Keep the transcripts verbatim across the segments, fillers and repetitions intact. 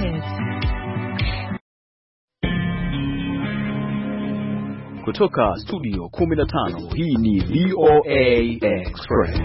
Express. Kutoka studio kumi na tano, hii ni V O A Express.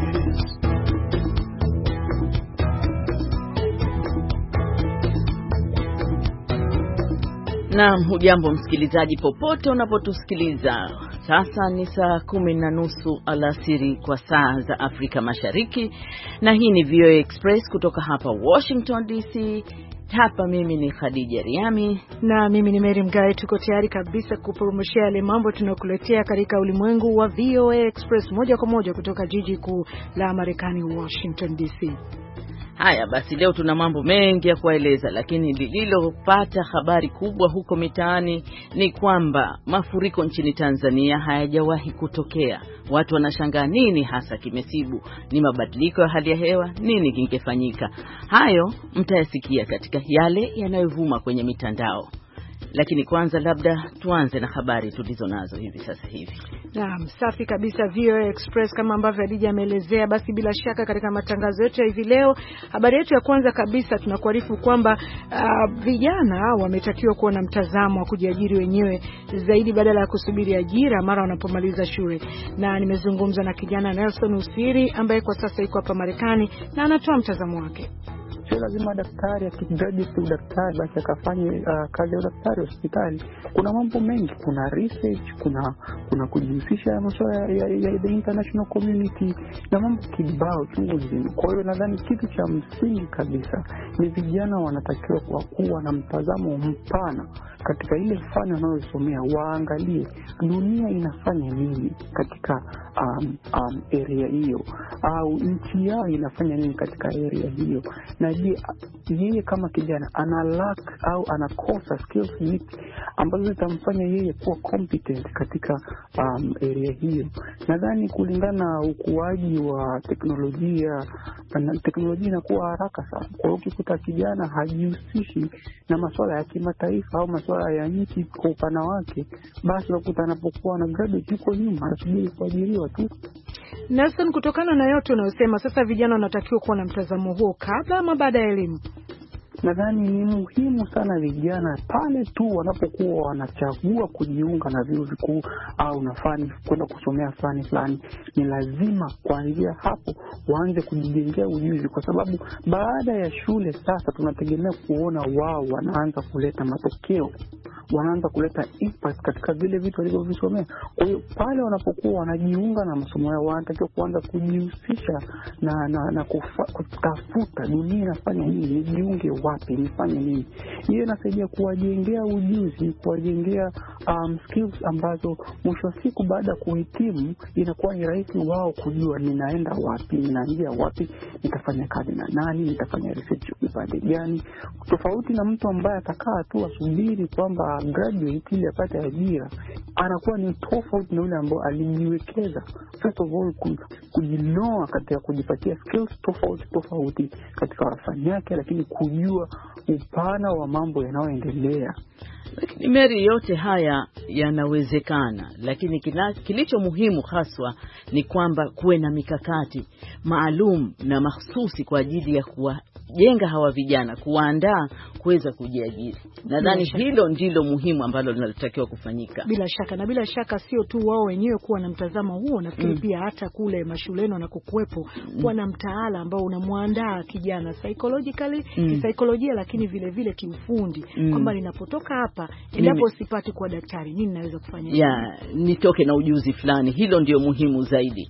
Naam, hujambo msikilizaji popote unapotusikiliza. Sasa ni saa kumi na nusu alasiri kwa saa za Afrika Mashariki, na hii ni V O A Express kutoka hapa Washington D C. Hapa mimi ni Khadija Riami na mimi ni Mary Mgawe. Tuko tayari kabisa kupromoshia yale mambo tunakuletea katika ulimwengu wa V O A Express moja kwa moja kutoka jiji kuu la Marekani, Washington D C. Haya basi, leo tuna mambo mengi ya kueleza, lakini lililopata habari kubwa huko mitaani ni kwamba mafuriko nchini Tanzania hayajawahi kutokea. Watu wanashangaa nini hasa kimesibu, ni mabadiliko ya hali ya hewa, nini kingefanyika? Hayo mtayasikia katika yale yanayovuma kwenye mitandao. Lakini kwanza labda tuanze na habari tulizo nazo hivi sasa hivi. Naam, safi kabisa. V O A Express kama ambavyo Adija ameelezea, basi bila shaka katika matangazo yetu ya hivi leo, habari yetu ya kwanza kabisa tunakuarifu kwamba uh, vijana wametakiwa kuwa na mtazamo wa kujiajiri wenyewe zaidi badala ya kusubiri ajira mara wanapomaliza shule. Na nimezungumza na kijana Nelson Usiri ambaye kwa sasa yuko hapa Marekani na anatoa mtazamo wake. Sio lazima daktari akigraduate udaktari basi akafanye uh, kazi ya udaktari hospitali. Kuna mambo mengi, kuna research, kuna kuna kujihusisha na masuala ya, ya, ya the international community na mambo kibao chungu nzima. Kwa hiyo nadhani kitu cha msingi kabisa ni vijana wanatakiwa kwa kuwa na mtazamo mpana katika ile fani wanayosomea, waangalie dunia inafanya nini katika um, um, area hiyo, au nchi yao inafanya nini katika area hiyo, na je yeye kama kijana ana lack au anakosa skills zipi ambazo zitamfanya yeye kuwa competent katika um, area hiyo. Nadhani kulingana na ukuaji wa teknolojia, na teknolojia inakuwa haraka sana. Kwa hiyo ukikuta kijana hajihusishi na masuala ya kimataifa au masuala ya nchi kwa upana wake, basi unakuta anapokuwa na graduate yuko nyuma, anasubiri kuajiriwa tu. Nelson, kutokana na yote unayosema, sasa vijana wanatakiwa kuwa na mtazamo huo kabla ama baada ya elimu? Nadhani ni muhimu sana vijana pale tu wanapokuwa wanachagua kujiunga na vyuo vikuu au na fani kwenda kusomea fani fulani, ni lazima kuanzia hapo waanze kujijengea ujuzi, kwa sababu baada ya shule sasa tunategemea kuona wao wanaanza kuleta matokeo, wanaanza kuleta impact katika vile vitu walivyovisomea. Kwa hiyo pale wanapokuwa wanajiunga na masomo yao, wanatakiwa kuanza kujihusisha na na, na kufa, kutafuta dunia inafanya nini, nijiunge wapi, nifanye nini. Hiyo inasaidia kuwajengea ujuzi, kuwajengea um, skills ambazo mwisho wa siku baada ya kuhitimu inakuwa ni rahisi wao kujua ninaenda wapi, ninaanzia wapi, nitafanya kazi na nani, nitafanya research upande gani. Tofauti na mtu ambaye atakaa tu asubiri kwamba graduate ili apate ajira, anakuwa ni tofauti na yule ambaye alijiwekeza first of all kujinoa katika kujipatia skills tofauti tofauti katika fani yake, lakini kujua upana wa mambo yanayoendelea. Lakini Mary, yote haya yanawezekana, lakini kilicho muhimu haswa ni kwamba kuwe na mikakati maalum na mahsusi kwa ajili ya kuwajenga hawa vijana, kuwaandaa kuweza kujiajiri. Nadhani hilo ndilo muhimu ambalo linatakiwa kufanyika. Bila shaka, na bila shaka sio tu wao wenyewe kuwa na mtazamo huo, na mm. pia hata kule mashuleni na kukuwepo mm. kuwa na mtaala ambao unamwandaa kijana psychologically, mm. kisaikolojia, lakini vile vile kiufundi, mm. kwamba ninapotoka hapa endapo sipati kuwa daktari, nini naweza kufanya? Ya, yeah, nitoke na ujuzi fulani. Hilo ndio muhimu zaidi.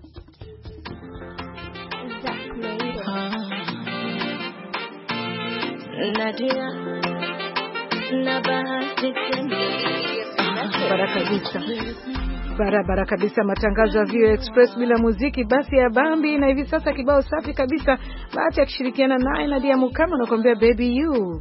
Nadia na bahati baraka kabisa. Barabara kabisa, matangazo ya V O A Express bila muziki basi ya Bambi, na hivi sasa kibao safi kabisa Bahati akishirikiana naye Nadia Mukama anakuambia baby you.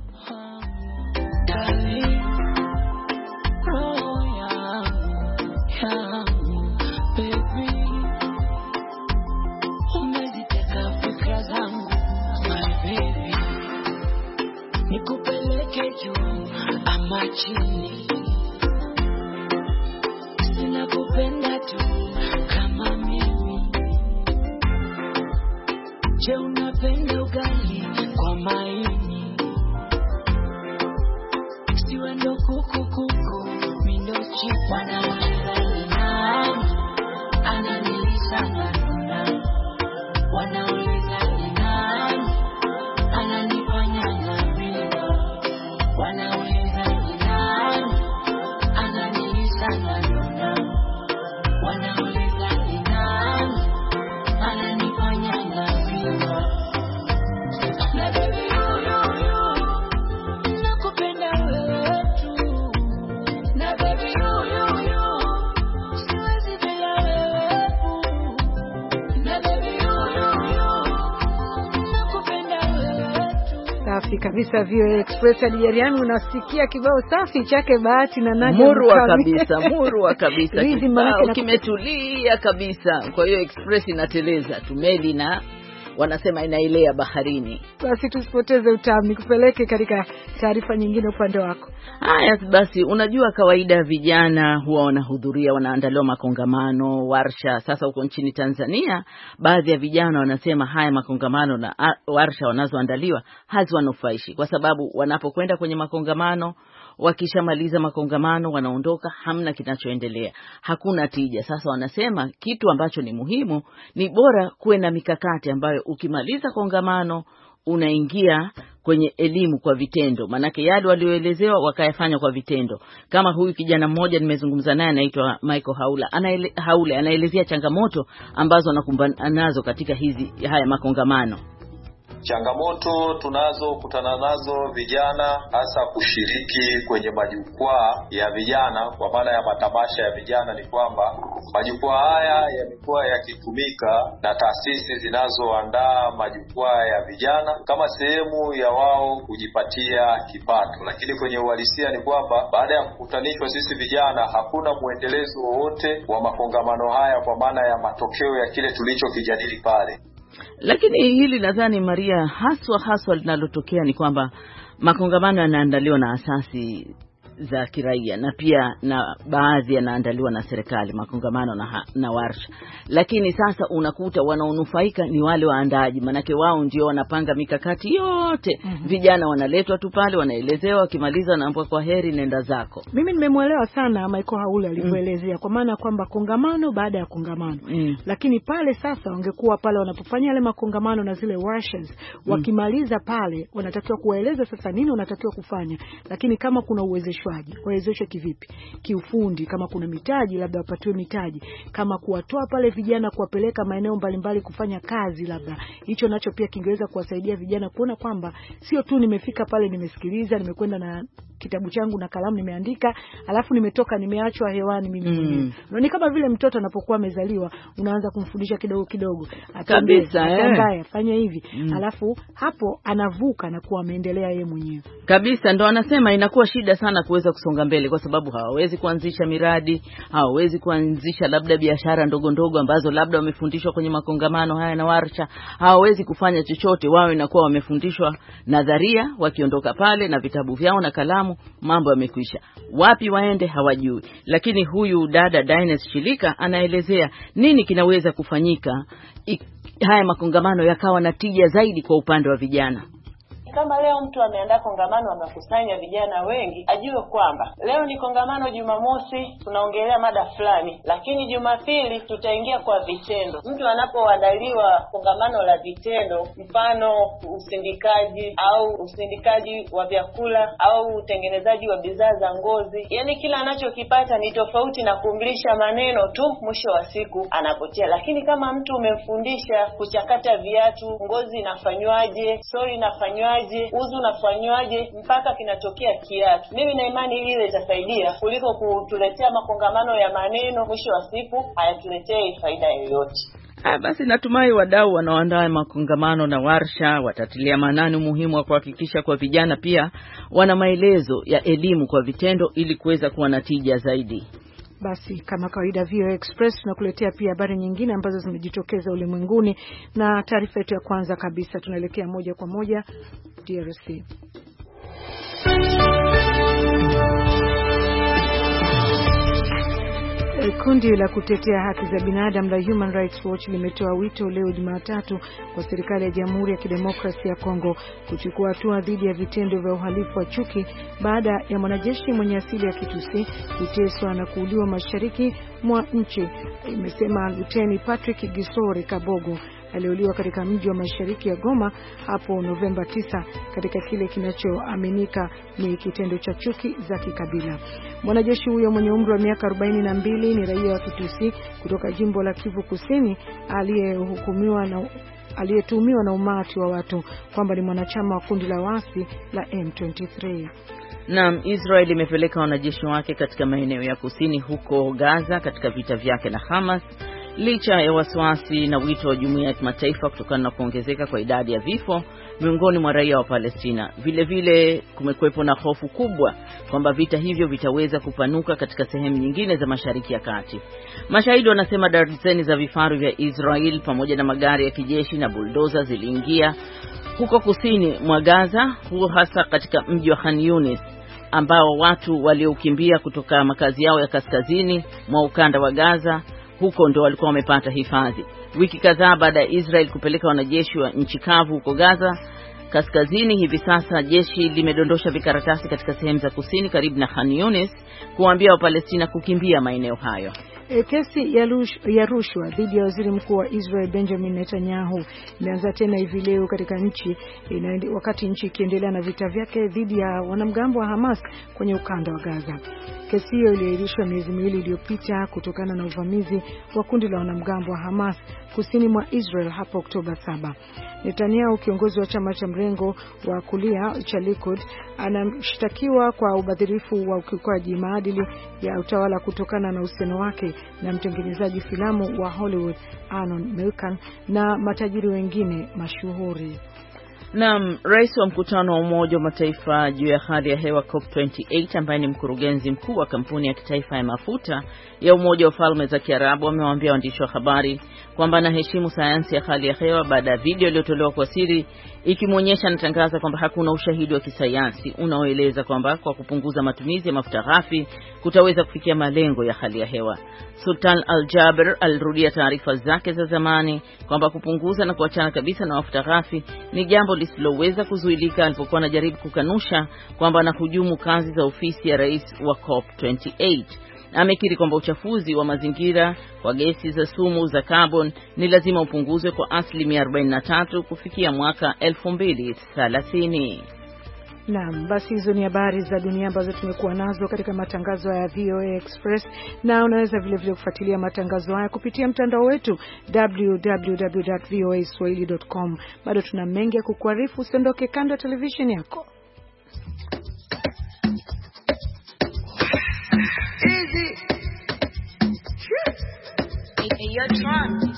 Chini ninakupenda tu kama mimi. Je, unapenda ugali kwa maini wewe ndo kuku kuku, mimi ndo chipu. Wanauliza ni nani ananilisha nani, wanauliza ni nani ananifanya nani, wanauliza ni nani ananilisha nani, wanauliza ni nani ananifanya nani. Na baby you you you nakupenda wewe tu, na baby you you you siwezi bila wewe tu, na baby you you you nakupenda wewe tu. Safi kabisa. V O A Express Adijariani, unasikia kibao safi chake Bahati na Nadia murwa Mukami. kabisa, murwa kabisa. Rizi manake Kibao na kimetulia kabisa. Kwa hiyo Express inateleza tumeli na wanasema inaelea baharini. Basi tusipoteze utamu, nikupeleke katika taarifa nyingine upande wako. Haya basi, unajua kawaida vijana huwa wanahudhuria, wanaandaliwa makongamano, warsha. Sasa huko nchini Tanzania baadhi ya vijana wanasema haya makongamano na warsha wanazoandaliwa haziwanufaishi, kwa sababu wanapokwenda kwenye makongamano, wakishamaliza makongamano wanaondoka, hamna kinachoendelea, hakuna tija. Sasa wanasema kitu ambacho ni muhimu ni bora kuwe na mikakati ambayo ukimaliza kongamano unaingia kwenye elimu kwa vitendo, manake yale walioelezewa wakayafanya kwa vitendo. Kama huyu kijana mmoja nimezungumza naye anaitwa Michael Haula, anaele, Haule anaelezea changamoto ambazo anakumbana nazo katika hizi haya makongamano. Changamoto tunazokutana nazo vijana, hasa kushiriki kwenye majukwaa ya vijana, kwa maana ya matamasha ya vijana, ni kwamba majukwaa haya yamekuwa yakitumika na taasisi zinazoandaa majukwaa ya vijana kama sehemu ya wao kujipatia kipato, lakini kwenye uhalisia ni kwamba baada ya kukutanishwa sisi vijana hakuna muendelezo wowote wa makongamano haya, kwa maana ya matokeo ya kile tulichokijadili pale. Lakini hili nadhani Maria, haswa haswa linalotokea ni kwamba makongamano yanaandaliwa na asasi za kiraia na pia na baadhi yanaandaliwa na serikali, makongamano na, na warsha. Lakini sasa unakuta wanaonufaika ni wale waandaaji, manake wao ndio wanapanga mikakati yote. Mm-hmm. Vijana wanaletwa tu pale, wanaelezewa, wakimaliza wanaambiwa kwa heri, nenda zako. Mimi nimemuelewa sana Michael Haula alivyoelezea. Mm. Kwa maana kwamba kongamano baada ya kongamano. Mm. Lakini pale sasa wangekuwa pale wanapofanya yale makongamano na zile workshops, wakimaliza pale wanatakiwa kuwaeleza sasa nini wanatakiwa kufanya. Lakini kama kuna uwezesho wawezeshe kivipi? Kiufundi, kama kuna mitaji labda wapatiwe mitaji, kama kuwatoa pale vijana kuwapeleka maeneo mbalimbali kufanya kazi, labda hicho nacho pia kingeweza kuwasaidia vijana kuona kwamba sio tu nimefika pale nimesikiliza, nimekwenda na kitabu changu na kalamu nimeandika, alafu nimetoka nimeachwa hewani mimi mwenyewe. Mm. No, ni kama vile mtoto anapokuwa amezaliwa unaanza kumfundisha kidogo kidogo, kabisa eh, afanye hivi. Mm. Alafu hapo anavuka na kuwa ameendelea yeye mwenyewe. Kabisa, ndo anasema inakuwa shida sana kuweza kusonga mbele, kwa sababu hawawezi kuanzisha miradi, hawawezi kuanzisha labda biashara ndogo ndogo ambazo labda wamefundishwa kwenye makongamano haya na warsha. Hawawezi kufanya chochote, wao inakuwa wamefundishwa nadharia, wakiondoka pale na vitabu vyao na kalamu, mambo yamekwisha. Wapi waende hawajui. Lakini huyu dada Dines Shilika anaelezea nini kinaweza kufanyika haya makongamano yakawa na tija zaidi kwa upande wa vijana. Kama leo mtu ameandaa kongamano, amekusanya vijana wengi, ajue kwamba leo ni kongamano Jumamosi tunaongelea mada fulani, lakini Jumapili tutaingia kwa vitendo. Mtu anapoandaliwa kongamano la vitendo, mfano usindikaji au usindikaji wa vyakula au utengenezaji wa bidhaa za ngozi, yani kila anachokipata ni tofauti na kumlisha maneno tu, mwisho wa siku anapotea. Lakini kama mtu umemfundisha kuchakata viatu, ngozi inafanywaje, soli inafanywaje, uzu unafanywaje, mpaka kinatokea kiatu, mimi na imani ile itasaidia kuliko kutuletea makongamano ya maneno, mwisho wa siku hayatuletei faida yoyote. Ah, basi natumai wadau wanaoandaa makongamano na warsha watatilia maanani umuhimu wa kuhakikisha kwa vijana pia wana maelezo ya elimu kwa vitendo ili kuweza kuwa na tija zaidi. Basi kama kawaida V O A Express tunakuletea pia habari nyingine ambazo zimejitokeza ulimwenguni, na taarifa yetu ya kwanza kabisa tunaelekea moja kwa moja D R C. Kundi la kutetea haki za binadamu la Human Rights Watch limetoa wito leo Jumatatu kwa serikali ya Jamhuri ya Kidemokrasia ya Kongo kuchukua hatua dhidi ya vitendo vya uhalifu wa chuki baada ya mwanajeshi mwenye asili ya Kitusi kuteswa na kuuliwa mashariki mwa nchi. Imesema Luteni Patrick Gisore Kabogo aliuliwa katika mji wa mashariki ya Goma hapo Novemba tisa katika kile kinachoaminika ni kitendo cha chuki za kikabila. Mwanajeshi huyo mwenye umri wa miaka arobaini na mbili ni raia wa Kitusi kutoka jimbo la Kivu Kusini aliyehukumiwa na aliyetuhumiwa na umati wa watu kwamba ni mwanachama wa kundi la waasi la M ishirini na tatu. Naam, Israel imepeleka wanajeshi wake katika maeneo ya kusini huko Gaza katika vita vyake na Hamas licha ya wasiwasi na wito wa jumuiya ya kimataifa kutokana na kuongezeka kwa idadi ya vifo miongoni mwa raia wa Palestina. Vile vile kumekuwepo na hofu kubwa kwamba vita hivyo vitaweza kupanuka katika sehemu nyingine za Mashariki ya Kati. Mashahidi wanasema darzeni za vifaru vya Israel pamoja na magari ya kijeshi na buldoza ziliingia huko kusini mwa Gaza, huo hasa katika mji wa Khan Yunis ambao watu waliokimbia kutoka makazi yao ya kaskazini mwa ukanda wa Gaza huko ndio walikuwa wamepata hifadhi. Wiki kadhaa baada ya Israel kupeleka wanajeshi wa nchi kavu huko Gaza kaskazini, hivi sasa jeshi limedondosha vikaratasi katika sehemu za kusini karibu na Khan Yunis kuambia Wapalestina kukimbia maeneo hayo. E, kesi ya, rush, ya rushwa dhidi ya waziri mkuu wa Israel Benjamin Netanyahu imeanza tena hivi leo katika nchi ina, wakati nchi ikiendelea na vita vyake dhidi ya wanamgambo wa Hamas kwenye ukanda wa Gaza. Kesi hiyo iliahirishwa miezi miwili iliyopita kutokana na uvamizi wa kundi la wanamgambo wa Hamas kusini mwa Israel hapo Oktoba saba. Netanyahu, kiongozi wa chama cha mrengo wa kulia cha Likud, anamshtakiwa kwa ubadhirifu wa ukiukaji maadili ya utawala kutokana na uhusiano wake na mtengenezaji filamu wa Hollywood Anon Milchan na matajiri wengine mashuhuri. Naam, rais wa mkutano wa Umoja wa Mataifa juu ya hali ya hewa COP ishirini na nane ambaye ni mkurugenzi mkuu wa kampuni ya kitaifa ya mafuta ya Umoja wa Falme za Kiarabu amewaambia waandishi wa habari kwamba anaheshimu sayansi ya hali ya hewa baada ya video iliyotolewa kwa siri ikimwonyesha anatangaza kwamba hakuna ushahidi wa kisayansi unaoeleza kwamba kwa kupunguza matumizi ya mafuta ghafi kutaweza kufikia malengo ya hali ya hewa. Sultan Al-Jaber alirudia taarifa zake za zamani kwamba kupunguza na kuachana kabisa na mafuta ghafi ni jambo lisiloweza kuzuilika alipokuwa anajaribu kukanusha kwamba anahujumu kazi za ofisi ya rais wa COP ishirini na nane. Amekiri kwamba uchafuzi wa mazingira kwa gesi za sumu za carbon ni lazima upunguzwe kwa asilimia arobaini na tatu kufikia mwaka elfu mbili thelathini. Naam, basi hizo ni habari za dunia ambazo tumekuwa nazo katika matangazo ya V O A Express, na unaweza vile vile kufuatilia matangazo haya kupitia mtandao wetu w w w dot v o a swahili dot com. Bado tuna mengi ya kukuarifu, usiondoke kando ya television yako. Easy. Hey, hey, you're drunk.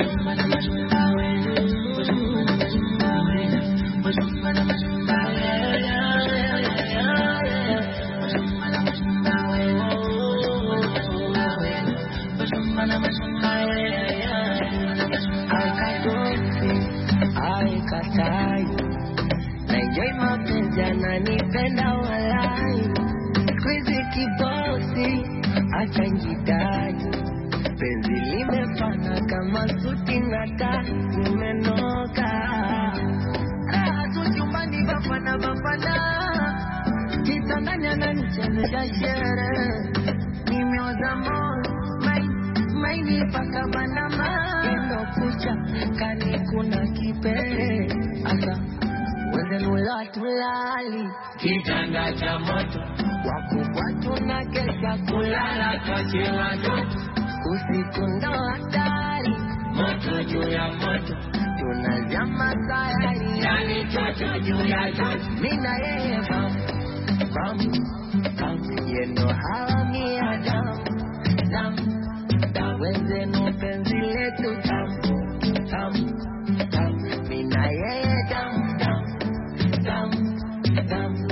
Naenjoy mapenzi ananipenda walai, squeeze kibosi acha njidai, penzi limefana kama suti na tai imenoka, raha tu chumbani bafana bafana, kitandani ananichezesha shere, nimeoza moyo maini paka banama, endo kucha kani kuna kipere asa wende nula tulali kitanda cha moto wakubwa tunakesha kulala kachela joto usiku ndo hatari moto juu ya moto tunazama sayari yani chocho juu ya joto mina yeye bam bam bam yendo hawa miadamu damu wende no penzi letu tamu tamu tamu mina yeye damu damu damu damu.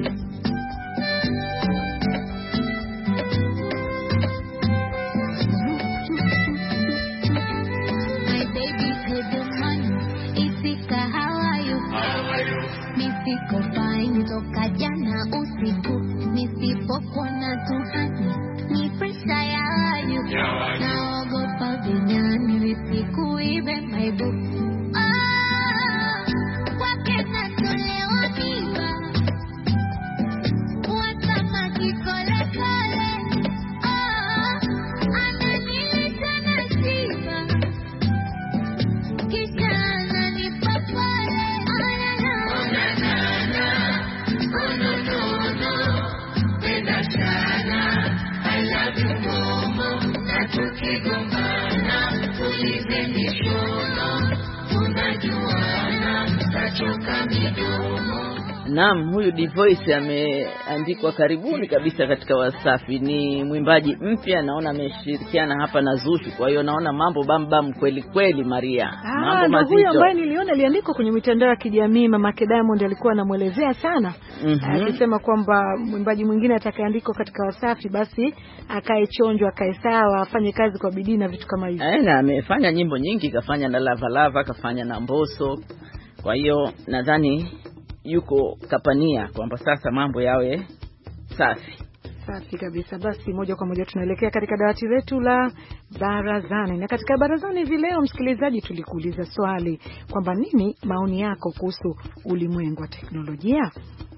My baby said the money isika, how are you? How are you? Nisiko fine toka jana usiku, nisipokuona tuhani ni pressure ya you. Naam, huyu Divoice ameandikwa karibuni kabisa katika Wasafi. Ni mwimbaji mpya, naona ameshirikiana hapa na Zuchu. Kwa hiyo naona mambo bam bam kweli kweli Maria. Ah, mambo mazito. Huyu ambaye niliona aliandikwa kwenye mitandao ya kijamii, Mama Diamond alikuwa anamuelezea sana. Mm-hmm. Akisema kwamba mwimbaji mwingine atakayeandikwa katika Wasafi basi akae chonjo, akae sawa, afanye kazi kwa bidii na vitu kama hivyo. Eh, na amefanya nyimbo nyingi, kafanya na Lava Lava, kafanya na Mbosso. Kwa hiyo nadhani yuko kapania kwamba sasa mambo yawe safi. Safi kabisa. Basi moja kwa moja tunaelekea katika dawati letu la barazani. Na katika barazani hivi leo, msikilizaji, tulikuuliza swali kwamba nini maoni yako kuhusu ulimwengu wa teknolojia?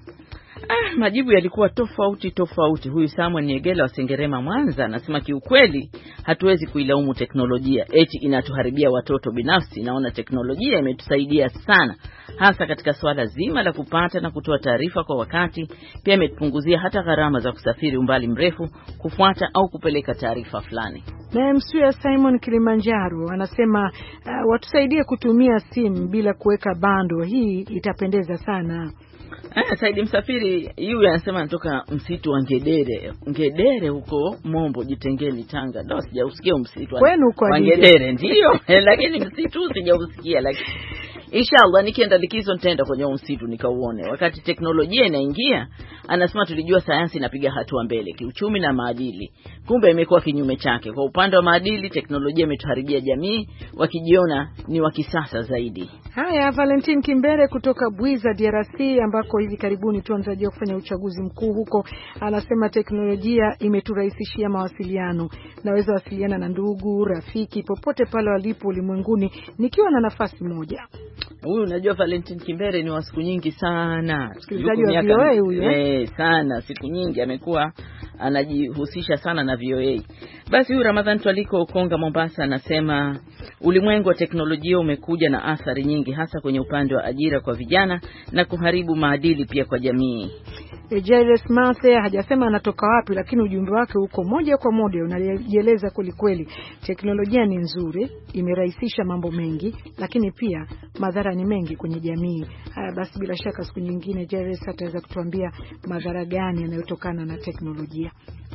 Ah, majibu yalikuwa tofauti tofauti. Huyu Samuel Nyegela wa Sengerema Mwanza anasema kiukweli hatuwezi kuilaumu teknolojia eti inatuharibia watoto. Binafsi naona teknolojia imetusaidia sana, hasa katika swala zima la kupata na kutoa taarifa kwa wakati. Pia imetupunguzia hata gharama za kusafiri umbali mrefu kufuata au kupeleka taarifa fulani. Na Msuya Simon Kilimanjaro anasema uh, watusaidie kutumia simu bila kuweka bando, hii itapendeza sana. Ah, Saidi Msafiri yule anasema anatoka msitu wa Ngedere. Ngedere huko Mombo, Jitengeni, Tanga. Ndio sijausikia msitu wa Ngedere ndio, lakini msitu sijausikia. Lakini inshallah nikienda likizo nitaenda kwenye msitu nikauone. Wakati teknolojia inaingia, anasema tulijua sayansi inapiga hatua mbele kiuchumi na maadili. Kumbe imekuwa kinyume chake. Kwa upande wa maadili, teknolojia imetuharibia jamii, wakijiona ni wa kisasa zaidi. Haya, Valentin Kimbere kutoka Buiza D R C ambako hivi karibuni tuanzaje kufanya uchaguzi mkuu huko, anasema teknolojia imeturahisishia mawasiliano. Naweza wasiliana na ndugu, rafiki popote pale walipo ulimwenguni nikiwa na nafasi moja. Huyu unajua Valentin Kimbere ni wa siku nyingi sana. Msikilizaji wa V O A huyu. Eh, sana siku nyingi amekuwa anajihusisha sana na V O A. Basi huyu Ramadhan Twaliko Ukonga Mombasa anasema ulimwengu wa teknolojia umekuja na athari nyingi, hasa kwenye upande wa ajira kwa vijana na kuharibu maadili pia kwa jamii. Jairus Mathe hajasema anatoka wapi, lakini ujumbe wake uko moja kwa moja unajieleza kweli kweli. Teknolojia ni nzuri, imerahisisha mambo mengi, lakini pia madhara ni mengi kwenye jamii. Haya basi, bila shaka siku nyingine Jairus ataweza kutuambia madhara gani yanayotokana na teknolojia.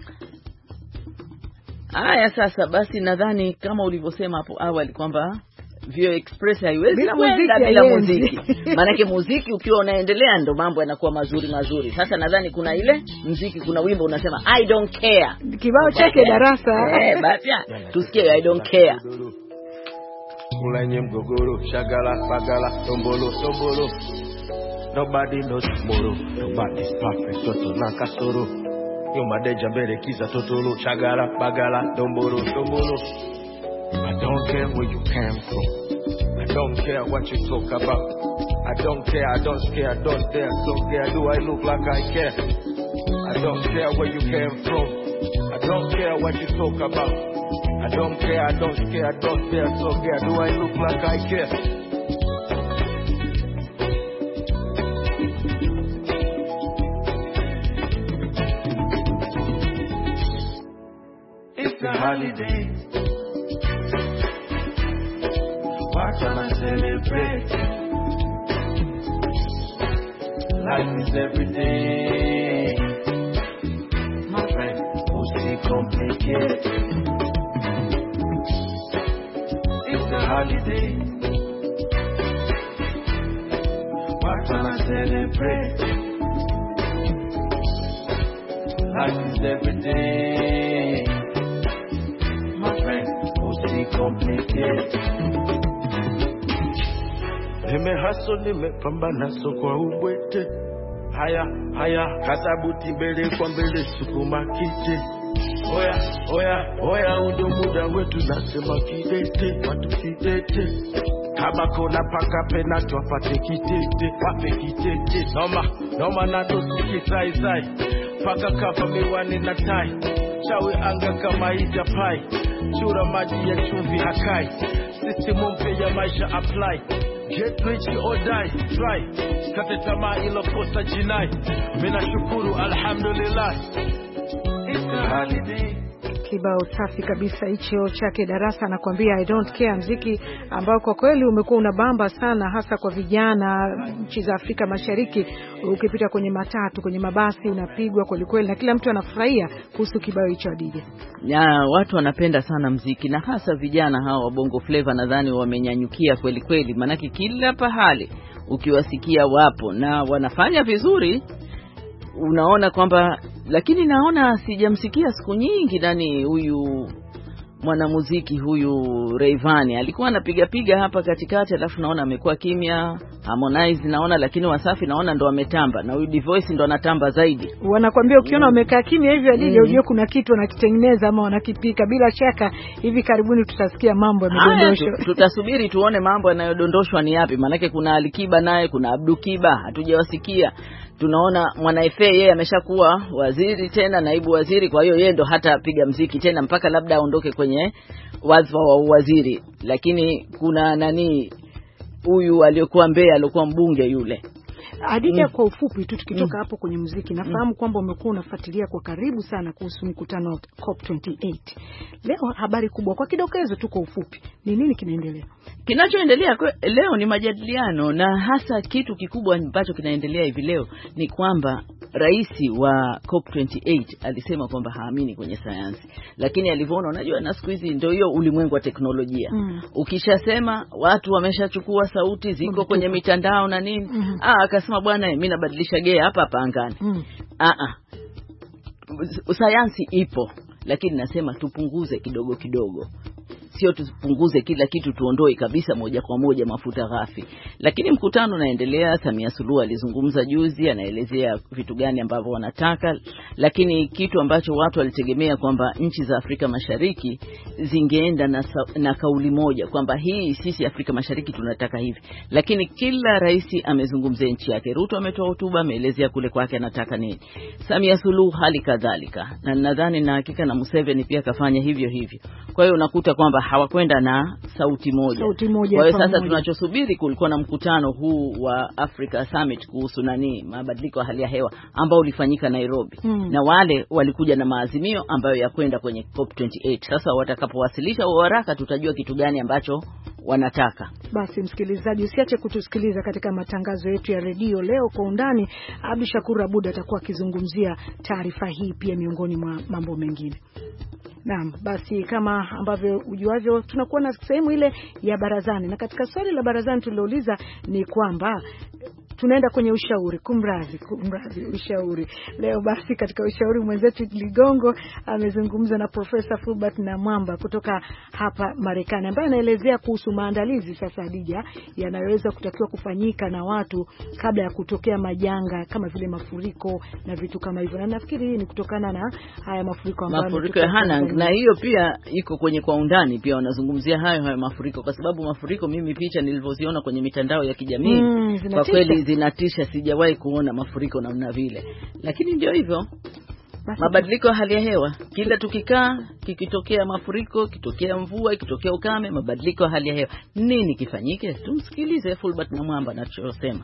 Haya sasa basi, nadhani kama ulivyosema hapo awali kwamba Vio Express haiwezi bila kwenda muziki, bila muziki. Maanake muziki ukiwa unaendelea ndo mambo yanakuwa mazuri mazuri. Sasa nadhani kuna ile muziki, kuna wimbo unasema I don't care. Kibao chake Darasa. Eh, basi tusikie I don't care. Mulanye mgogoro, shagala, bagala, tombolo, tombolo. Nobody knows tomorrow. Nobody's perfect, toto na kasoro. Yo madeja mbele kiza totolo, shagala, bagala, tombolo, tombolo. I don't care where you came from. I don't care what you talk about. I don't care, I don't care, I don't dare, don't care. Do I look like I care? I don't care where you came from. I don't care what you talk about. I don't care, I don't care, I don't dare, don't care. Do I look like I care? It's a holiday. Why can't I celebrate? Life is every day. My friend, who's it complicated? It's a holiday. Why can't I celebrate? Life is every day. My friend, who's it complicated? Nimehaso nimepambana so kwa ubwete. Haya haya kasabuti mbele kwa mbele sukuma kite. Oya oya oya undo muda wetu nasema kidete watu kidete. Kama kona paka penatu wapate kitete wape kitete. Noma noma na dosi kisai sai. Paka kafa miwani na tai. Chawe anga kama ija pai. Chura maji ya chumvi hakai. System mpya ya maisha apply. Get rich or die, try. Kate tamaa ilo kosa jinai. Mina shukuru alhamdulillah. It's a holiday. Kibao safi kabisa hicho chake Darasa anakuambia I don't care, muziki ambao kwa kweli umekuwa unabamba sana hasa kwa vijana nchi za Afrika Mashariki. Ukipita kwenye matatu, kwenye mabasi unapigwa kweli kweli na kila mtu anafurahia kuhusu kibao hicho D J. Ya, watu wanapenda sana muziki na hasa vijana hao wa Bongo Flava nadhani wamenyanyukia kweli kweli, manake kila pahali ukiwasikia wapo na wanafanya vizuri. Unaona kwamba, lakini naona sijamsikia siku nyingi nani huyu mwanamuziki huyu Rayvanny alikuwa anapiga piga hapa katikati, alafu naona amekuwa kimya. Harmonize naona, lakini Wasafi naona ndo ametamba, na huyu Divoice ndo anatamba zaidi. Wanakuambia ukiona wamekaa kimya hivyo adije ujue kuna kitu wanakitengeneza ama wanakipika. Bila shaka hivi karibuni tutasikia mambo yamedondoshwa. Tutasubiri tuone mambo yanayodondoshwa ni yapi, manake kuna Alikiba naye, kuna Abdukiba hatujawasikia. Tunaona Mwana F A yeye ameshakuwa waziri tena, naibu waziri, kwa hiyo yeye ndo hata piga muziki tena mpaka labda aondoke kwenye wadhifa wa waziri. Lakini kuna nani huyu aliyokuwa Mbeya alikuwa mbunge yule. Adija, mm. kwa ufupi tu tukitoka mm. hapo kwenye muziki, nafahamu mm. kwamba umekuwa unafuatilia kwa karibu sana kuhusu mkutano wa COP twenty eight. Leo habari kubwa kwa kidokezo tu kwa ufupi, ni nini kinaendelea? Kinachoendelea leo ni majadiliano, na hasa kitu kikubwa ambacho kinaendelea hivi leo ni kwamba rais wa COP twenty eight alisema kwamba haamini kwenye sayansi, lakini alivyoona, unajua na siku hizi ndio hiyo ulimwengu wa teknolojia. Mm. Ukishasema watu wameshachukua sauti ziko kwenye mitandao na nini, mm. ah akasema bwana mimi nabadilisha gea hapa hapa angani. Mm. Ah ah. Sayansi ipo, lakini nasema tupunguze kidogo kidogo. Sio tupunguze kila kitu tuondoe kabisa moja kwa moja mafuta ghafi. Lakini mkutano unaendelea. Samia Suluhu alizungumza juzi, anaelezea vitu gani ambavyo wanataka, lakini kitu ambacho watu walitegemea kwamba nchi za Afrika Mashariki zingeenda na, na kauli moja kwamba hii sisi Afrika Mashariki tunataka hivi, lakini kila rais amezungumzia nchi yake. Ruto ametoa hotuba, ameelezea kule kwake anataka nini. Samia Suluhu hali kadhalika, na nadhani na hakika na Museveni pia kafanya hivyo hivyo. Kwa hiyo unakuta kwamba hawakwenda na sauti moja. Sauti moja. Kwa hiyo sasa tunachosubiri, kulikuwa na mkutano huu wa Africa Summit kuhusu nani mabadiliko ya hali ya hewa ambao ulifanyika Nairobi. Hmm. Na wale walikuja na maazimio ambayo ya kwenda kwenye COP twenty eight. Sasa watakapowasilisha waraka tutajua kitu gani ambacho wanataka. Basi msikilizaji, usiache kutusikiliza katika matangazo yetu ya redio leo kwa undani. Abdi Shakur Abud atakuwa akizungumzia taarifa hii pia miongoni mwa mambo mengine. Naam, basi kama ambavyo ujuavyo tunakuwa na sehemu ile ya barazani, na katika swali la barazani tulilouliza ni kwamba tunaenda kwenye ushauri. Kumradhi, kumradhi, ushauri. Leo basi katika ushauri mwenzetu Ligongo amezungumza na Profesa Fulbert Namwamba kutoka hapa Marekani, ambaye anaelezea kuhusu maandalizi sasa Hadija yanayoweza kutakiwa kufanyika na watu kabla ya kutokea majanga kama vile mafuriko na vitu kama hivyo. Na nafikiri hii ni kutokana na haya mafuriko ambayo mafuriko ya Hanang, na hiyo pia iko kwenye kwa undani pia wanazungumzia hayo hayo mafuriko, kwa sababu mafuriko mimi picha nilivyoziona kwenye mitandao ya kijamii mm, kwa kweli zinatisha. Sijawahi kuona mafuriko namna vile, lakini ndio hivyo mabadiliko ya hali ya hewa. Kila tukikaa kikitokea mafuriko, kitokea mvua, kitokea ukame, mabadiliko ya hali ya hewa, nini kifanyike? Tumsikilize Fulbert Namwamba anachosema.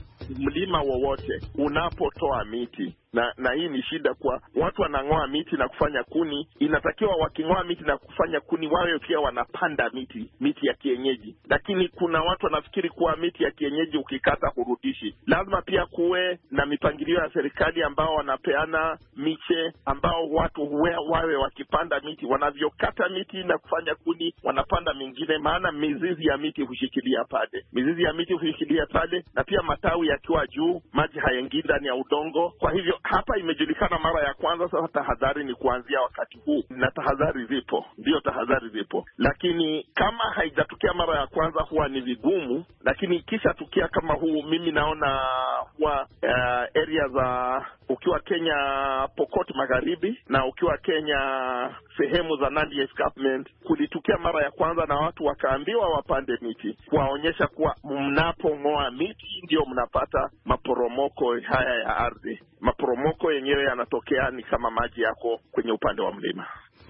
Mlima wowote unapotoa miti, na na hii ni shida kwa watu wanang'oa miti na kufanya kuni, inatakiwa waking'oa miti na kufanya kuni wawe pia wanapanda miti miti ya kienyeji. Lakini kuna watu wanafikiri kuwa miti ya kienyeji ukikata hurudishi. Lazima pia kuwe na mipangilio ya serikali ambao wanapeana miche, ambao watu huwe, wawe wakipanda miti, wanavyokata miti na kufanya kuni wanapanda mingine, maana mizizi ya miti hushikilia pale mizizi ya miti hushikilia pale na pia matawi yakiwa juu maji hayaingii ndani ya udongo. Kwa hivyo hapa imejulikana mara ya kwanza. Sasa tahadhari ni kuanzia wakati huu, na tahadhari zipo, ndio tahadhari zipo, lakini kama haijatokea mara ya kwanza huwa ni vigumu. Lakini kisha tukia kama huu, mimi naona huwa uh, area za ukiwa Kenya Pokot Magharibi na ukiwa Kenya sehemu za Nandi Escarpment kulitukia mara ya kwanza, na watu wakaambiwa wapande miti, kuwaonyesha kuwa mnapong'oa miti ndio mnapata maporomoko haya ya ardhi. Maporomoko yenyewe yanatokea ni kama maji yako kwenye upande wa mlima.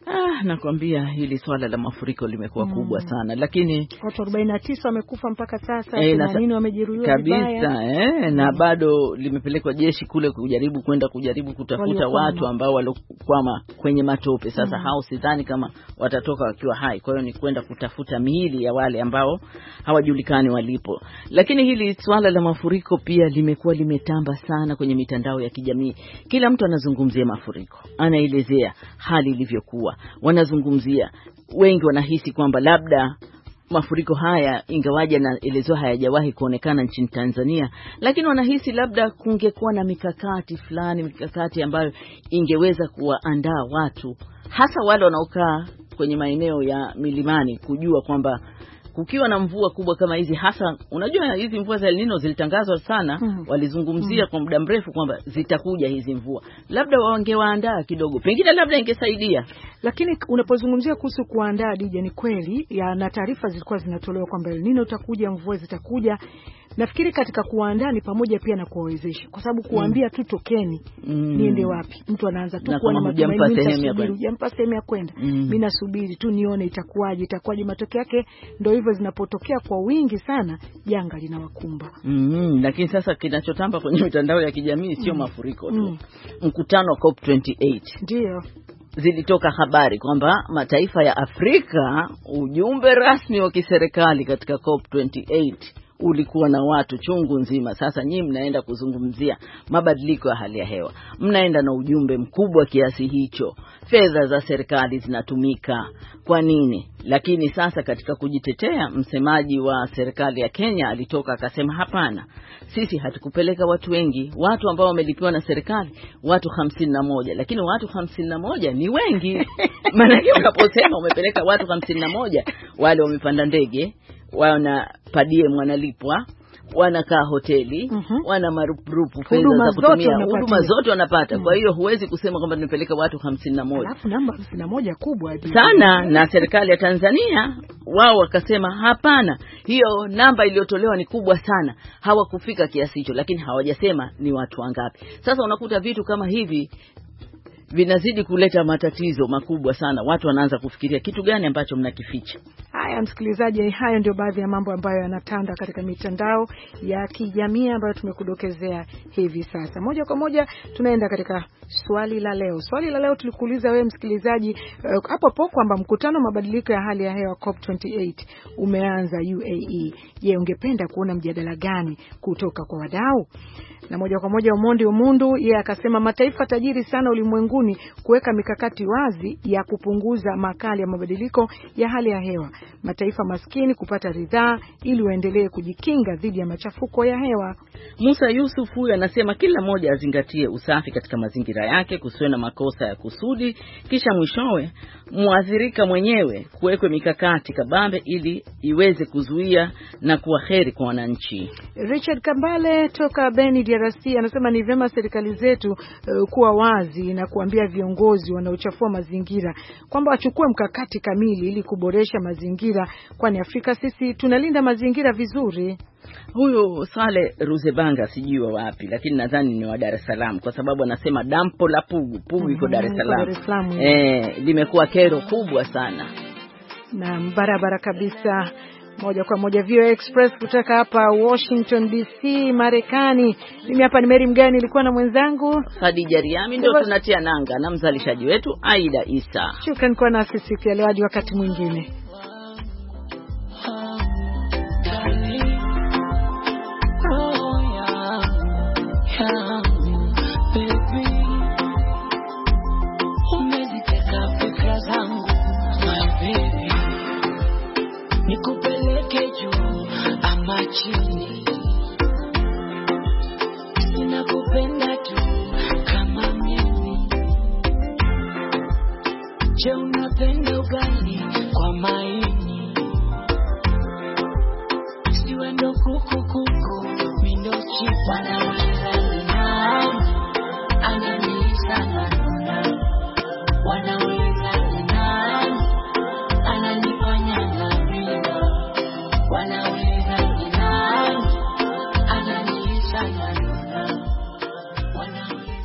Ah, nakwambia hili swala la mafuriko limekuwa mm. kubwa sana, lakini watu arobaini na tisa wamekufa mpaka sasa, eh, themanini wamejeruhiwa kabisa eh, na mm. bado limepelekwa jeshi kule kujaribu kwenda kujaribu kutafuta watu ambao walokwama kwenye matope. Sasa mm. hao sidhani kama watatoka wakiwa hai, kwa hiyo ni kwenda kutafuta miili ya wale ambao hawajulikani walipo. Lakini hili swala la mafuriko pia limekuwa limetamba sana kwenye mitandao ya kijamii. Kila mtu anazungumzia mafuriko, anaelezea hali ilivyokuwa, wanazungumzia. Wengi wanahisi kwamba labda mafuriko haya ingawaje na elezo hayajawahi kuonekana nchini Tanzania, lakini wanahisi labda kungekuwa na mikakati fulani, mikakati ambayo ingeweza kuwaandaa watu, hasa wale wanaokaa kwenye maeneo ya milimani, kujua kwamba kukiwa na mvua kubwa kama hizi, hasa unajua hizi mvua za El Nino zilitangazwa sana, mm. walizungumzia mm. kwa muda mrefu kwamba zitakuja hizi mvua, labda wangewaandaa kidogo, pengine labda ingesaidia. Lakini unapozungumzia kuhusu kuandaa, Dija, ni kweli ya na taarifa zilikuwa zinatolewa kwamba El Nino utakuja, mvua zitakuja. Nafikiri katika kuandaa ni pamoja pia na kuwawezesha, kwa sababu kuambia mm. tu tokeni mm. niende wapi, mtu anaanza tu kuwa na matumaini, hujampa sehemu ya kwenda, mimi nasubiri tu nione itakuwaje itakuwaje. Matokeo yake ndio hivyo, zinapotokea kwa wingi sana, janga linawakumba. Mm, lakini sasa kinachotamba kwenye mitandao ya kijamii sio mm. mafuriko tu. Mm. Mkutano wa COP twenty eight. Ndio. Zilitoka habari kwamba mataifa ya Afrika, ujumbe rasmi wa kiserikali katika COP twenty eight ulikuwa na watu chungu nzima. Sasa nyinyi mnaenda kuzungumzia mabadiliko ya hali ya hewa, mnaenda na ujumbe mkubwa kiasi hicho, fedha za serikali zinatumika, kwa nini? Lakini sasa katika kujitetea, msemaji wa serikali ya Kenya alitoka akasema hapana, sisi hatukupeleka watu wengi, watu ambao wamelipiwa na serikali watu hamsini na moja, lakini watu hamsini na moja ni wengi. Maana unaposema umepeleka watu hamsini na moja, wale wamepanda ndege, wana padie mwanalipwa, wanakaa hoteli, uh-huh. wana marupurupu, fedha za kutumia, huduma zote wanapata. Kwa hiyo huwezi kusema kwamba nimepeleka watu hamsini na moja. Alafu namba hamsini na moja kubwa sana. Na serikali ya Tanzania wao wakasema hapana, hiyo namba iliyotolewa ni kubwa sana, hawakufika kiasi hicho, lakini hawajasema ni watu wangapi. Sasa unakuta vitu kama hivi vinazidi kuleta matatizo makubwa sana. Watu wanaanza kufikiria kitu gani ambacho mnakificha. Haya msikilizaji, haya ndio baadhi ya mambo ambayo yanatanda katika mitandao ya kijamii ambayo tumekudokezea hivi sasa. Moja kwa moja tunaenda katika swali la leo. Swali la leo tulikuuliza wewe msikilizaji uh, hapo hapo kwamba mkutano mabadiliko ya hali ya hewa COP twenty eight umeanza U A E. Je, ungependa kuona mjadala gani kutoka kwa wadau? Na moja kwa moja Omondi Omundu yeye akasema mataifa tajiri sana ulimwenguni kuweka mikakati wazi ya kupunguza makali ya mabadiliko ya hali ya hewa. Mataifa maskini kupata ridhaa ili waendelee kujikinga dhidi ya machafuko ya hewa. Musa Yusuf huyu anasema kila mmoja azingatie usafi katika mazingira yake, kusiwe na makosa ya kusudi, kisha mwishowe muathirika mwenyewe kuwekwe mikakati kabambe ili iweze kuzuia na kuwa heri kwa wananchi. Richard Kambale toka Beni D R C anasema ni vyema serikali zetu uh, kuwa wazi na kuambia viongozi wanaochafua mazingira kwamba wachukue mkakati kamili ili kuboresha mazingira, kwani Afrika sisi tunalinda mazingira vizuri. Huyu Sale Ruzebanga sijui wa wapi, lakini nadhani ni wa Dar es Salaam, kwa sababu anasema dampo la Pugu, Pugu iko Dar es Salaam. Eh, limekuwa kero kubwa sana. Na barabara kabisa. Moja kwa moja V O A Express kutoka hapa Washington D C Marekani. Mimi hapa ni Mary Mgani, nilikuwa na mwenzangu Khadija Riami, ndio tunatia nanga na mzalishaji wetu Aida Isa. Shukrani kwa nasi siku ya leo, hadi wakati mwingine. Nikupeleke juu ama chini, ninakupenda tu kama mimi. Je, unapenda ugali kwa maini? Siwe ndo kuku kuku, mimi ndo chipa.